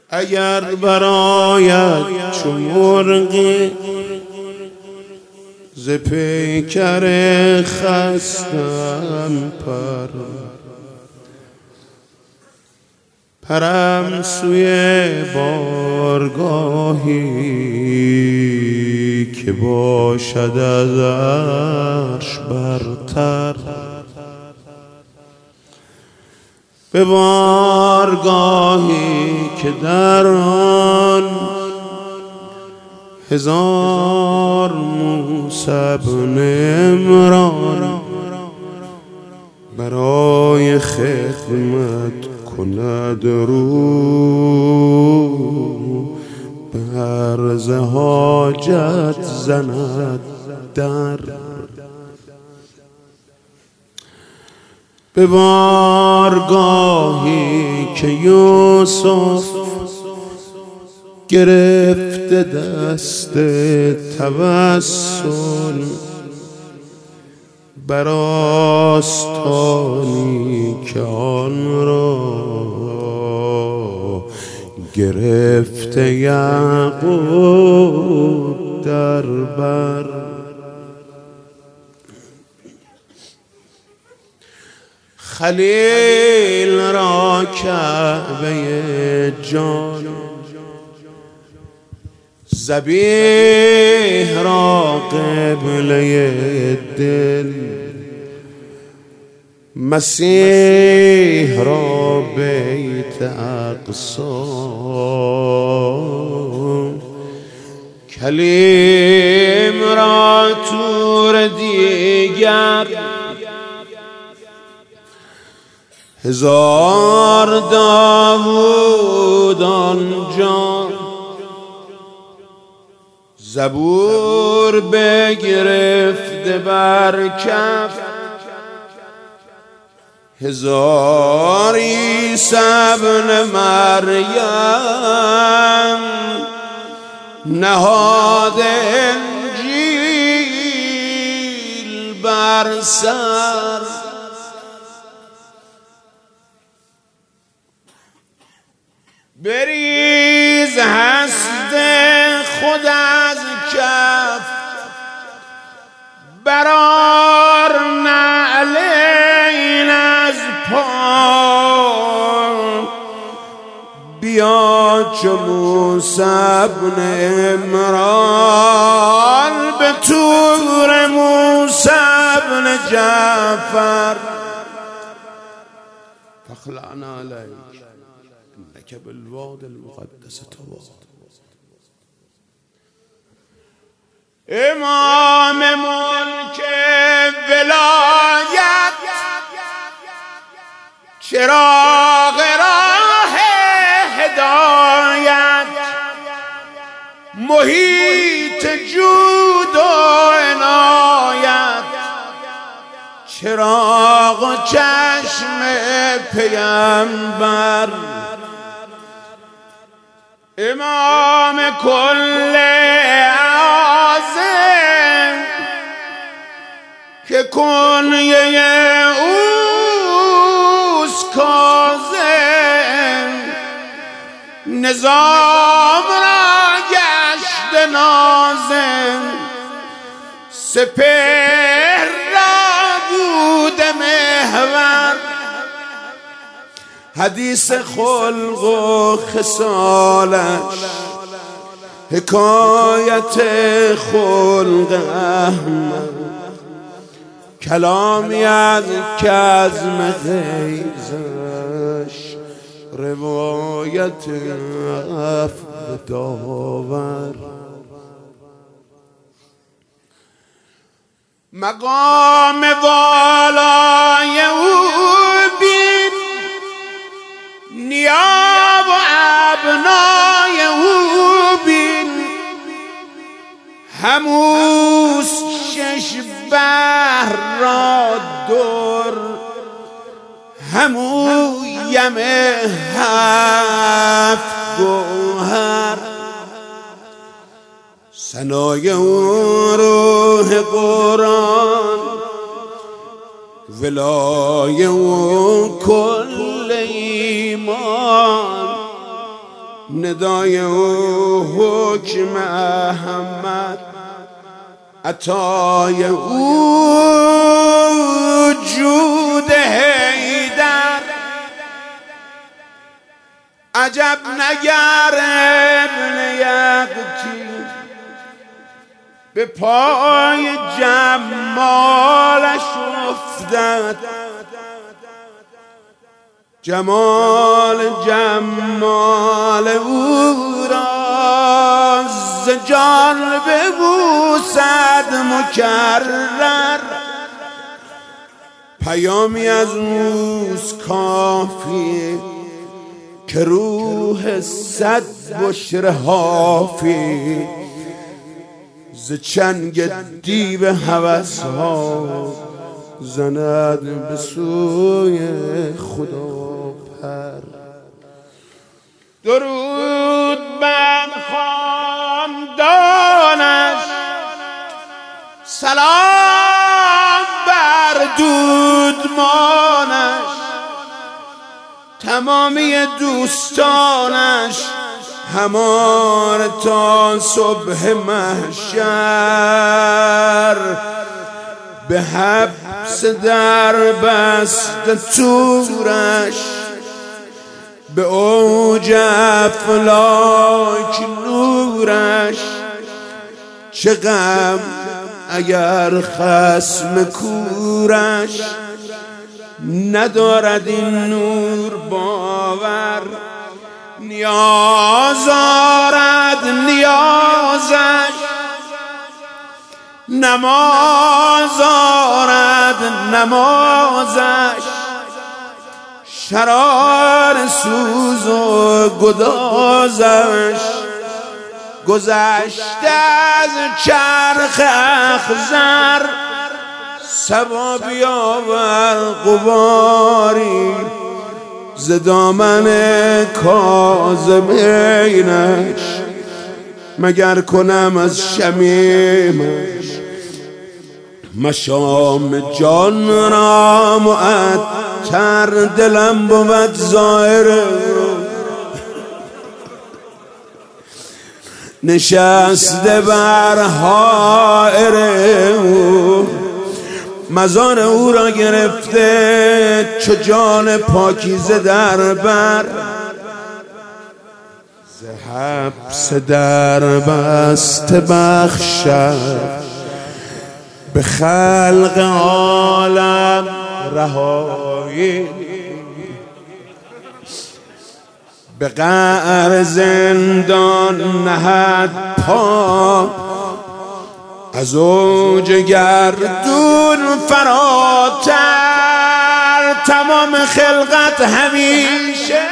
اگر برایت چو مرغی ز پیکر خستم پرم سوی بارگاهی که باشد از عرش برتر، به بارگاهی که در آن هزار موسی بن عمران برای خدمت کند رو، به عرض حاجت زند در، به بارگاهی که یوسف گرفته دست توسل، بر آستانی که آن را گرفته یعقوب در بر. خلیل را کعبه جان، ذبیح را قبله دل، مسیح را بیت اقصی، کلیم را طور دیگر، هزار داوود آنجا، زبور بگرفته بر کف، هزار عیسی ابن مریم نهاده انجیل بر سر. بریز هست خود از کف، برار نعلین از پا، بیا چو موسی ابن عمران به طور موسی ابن جعفر، فاخلعنا علیک انک بالواد المقدس طوی. امام ملک ولایت، چراغ راه هدایت، محیط جود و عنایت، چراغ و چشم پیمبر، امام کل اعاظم که کنیه اوست کاظم، نظام را گشت ناظم، سپهر را بود محور، حدیث خلق و خصالش حکایت خلق احمد، کلامی از کظم غیظش روایت عفو داور. مقام والای او بین، نیاب و ابنای او بین، هموس شش بحر را در، همو یم هفت گوهر، ثنای او روح قرآن، ولای او کل ایمان، ندای او حکم احمد، عطای او جود حیدر. عجب نگر ابن یقطی به پای جمالش افتد، جمال او را ز جان ببوسد مکرر. پیامی از اوست کافی که روح صد بشر حافی ز چنگ دیو هوس ها زند به سوی خدا پر. درود بر خاندانش، سلام بر دودمانش، تمامی دوستانش هماره تا صبح محشر. به حبس در بسته تورش، به اوج افلاک نورش. چه غم اگر خصم کورش، ندارد این نور باور. نیاز آرد نیازش، نماز آرد نمازش. شرار سوز و گدازش، گذشته از چرخ اخضر. صبا بیاور غباری ز دامن کاظمینش، مگر کنم از شمیمش مشام جان را معطر. دلم بود زائر نشسته بر حائر او، مزار او را گرفته چو جان پاکیزه در بر. ز حبس در بسته بخشد به خلق عالم رهایی. به قعر زندان نهد پا، از اوج گردون فراتر. تمام خلقت همیشه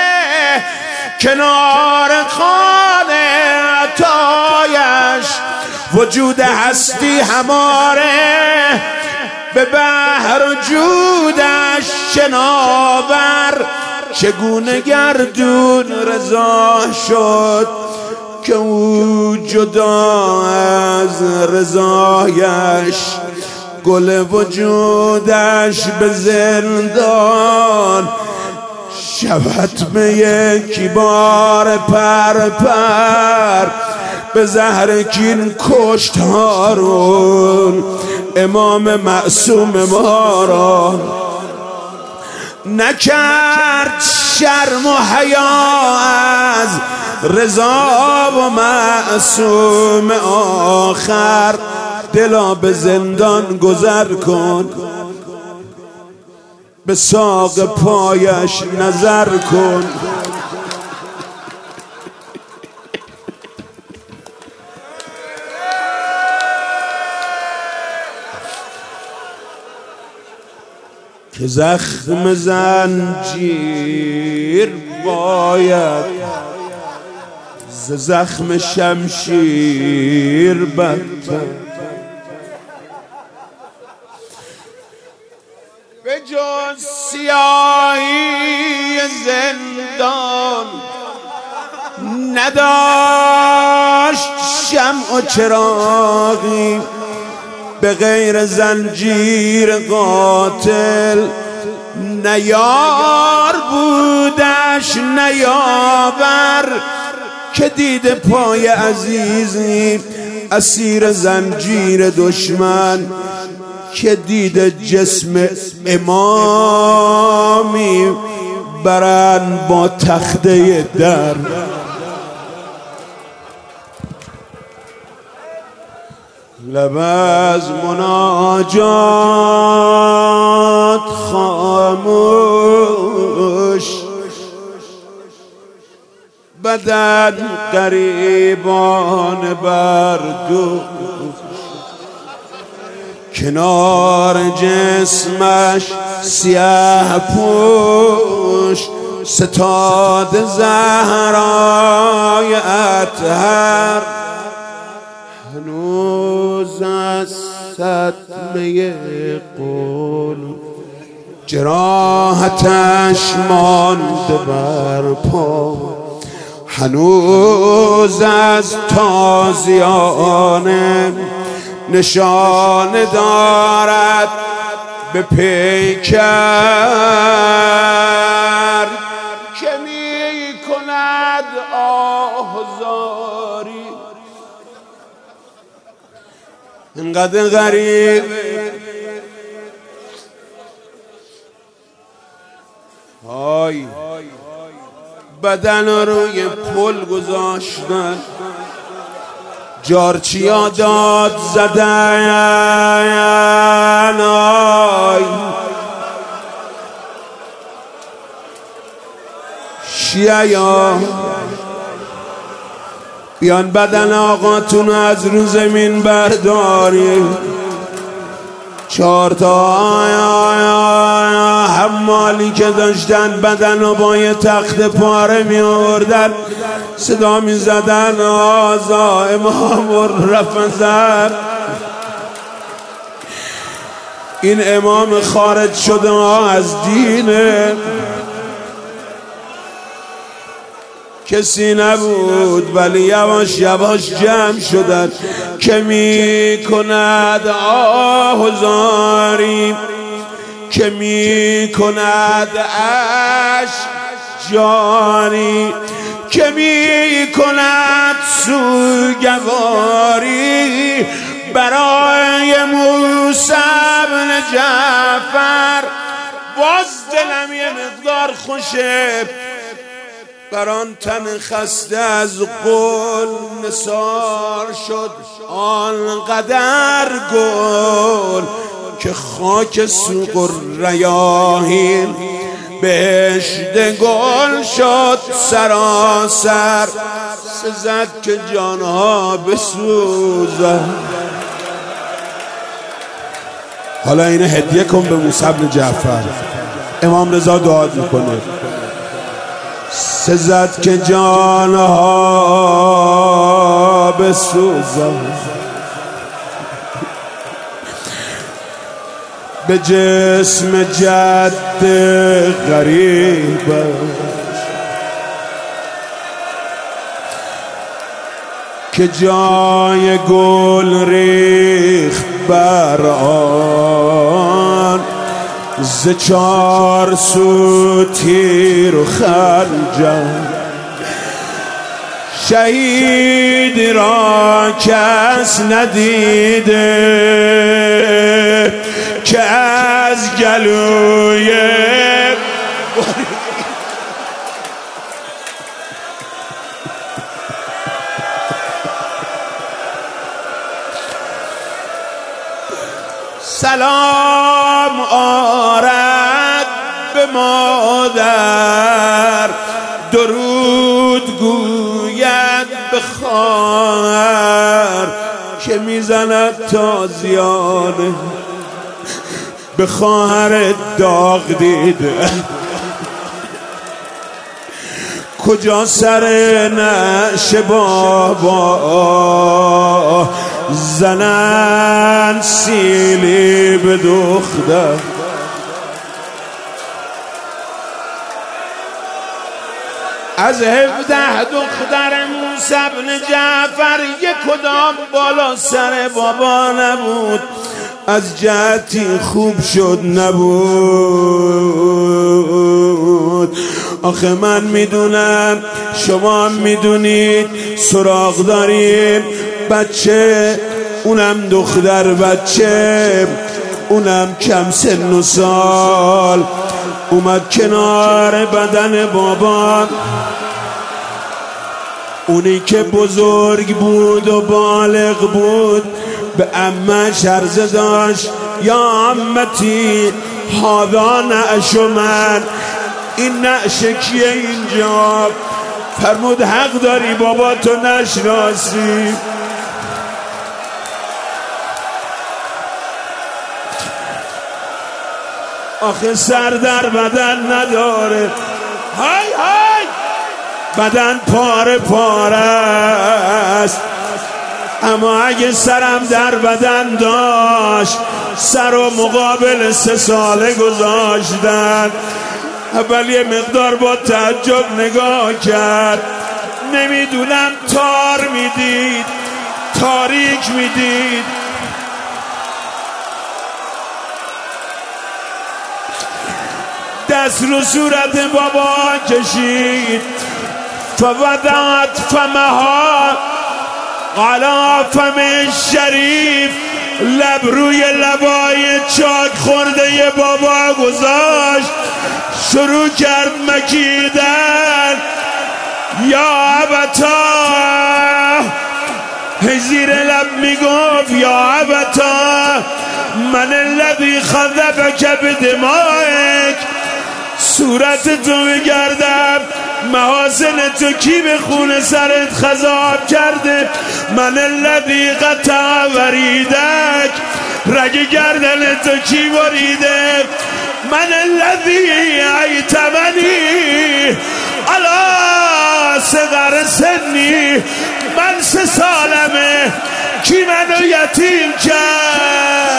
کنار خانه عطایش، وجود هستی هماره به بحر و جودش شناور. چگونه گردون رضا شد که او جدا از رضایش. گل وجودش به زندان شود به یکی بار پر پر. به زهر کین کشت هارون امام معصوم ما را. نکرد شرم و حیا از رضا و معصوم آخر. دلا به زندان گذر کن، به ساق پایش نظر کن. که زخم زنجیر باید ز زخم شمشیر بدتر. به جز سیاهی زندان نداشت شمع و چراغی. به غیر زنجیر قاتل نیار بودش نیاور که دیده پای عزیزی اسیر زنجیر دشمن، که دیده جسم امامی برن با تخته در. لب از مناجات خاموش، بدن غریبان بر دوش، کنار جسمش سیاه پوش، ستاد زهرای اطهر هنوز از صدمه قول جراحتش مانده بر پا، هنوز از تازیانه نشانه دارد به پیکر که می کند آهزاری. اینقدر غریب های بدن روی پل گذاشتن، جارچیا داد زدن، آی شیعیا بیان بدن آقاتون از رو زمین برداری. 4 تا حمالی که داشتن بدن رو با یه تخت پاره می آوردن، صدا می زدن آزا امام رفزن. این امام خارج شده از دینه، کسی نبود ولی یواش یواش جمع شدن که می کند آهزاری، که می کند عشق جاری، که می کند سوگواری برای موسی بن جعفر. باز دلم یه مقدار خوشه بر آن تن خسته از قول نثار شد آنقدر گل که خاک سوق و ریاحین بهشت گل شد سراسر. سزد که جانها بسوزن. حالا اینو هدیه کن به موسی بن جعفر. امام رضا دعا میکنه سزد که جانها بسوزن به جسم جد غریبش که جای گل ریخت بر آن، ز 4 سو تیر و خنجر. شهیدی را کس ندیده که از گلوی سلام آرد به مادر، درود گوید به خواهر که میزند تازیانه به خواهر داغ دیده. کجا سر نعش بابا زنن سیلی به دختر. از 17 دختر موسی بن جعفر یک کدام بالا سر بابا نبود، از جهتی خوب شد نبود. بود. آخه من میدونم شما هم میدونید سراغ داریم بچه، اونم دختر بچه، اونم کم سن و سال، اومد کنار بدن بابا. اونی که بزرگ بود و بالغ بود به عمه‌ش عرضه داشت یا عمتی هذا نعش من، این نعش کیه اینجا؟ فرمود حق داری بابا تو نشناسی. آخه سر در بدن نداره، های های بدن پاره پاره است، اما اگه سرم در بدن داشت سر و مقابل 3 ساله گذاشتن. اول یه مقدار با تعجب نگاه کرد، نمیدونم تار میدید تاریک میدید. دست رو صورت بابا کشید، فودعت فمها على فم شریف، لب روی لبای چاک خورده بابا گذاشت، شروع کرد مکیدن. یا ابتا، زیر لب میگفت یا ابتا من الذی خذبک بدمائک، صورت تو بگردم محاسن تو کی به خون سرت خضاب کرده؟ من الذی قطع وریدک، رگ گردن تو کی بریده؟ من الذی ایتمنی علی صغر سنی، من 3 سالمه کی منو یتیم کرد؟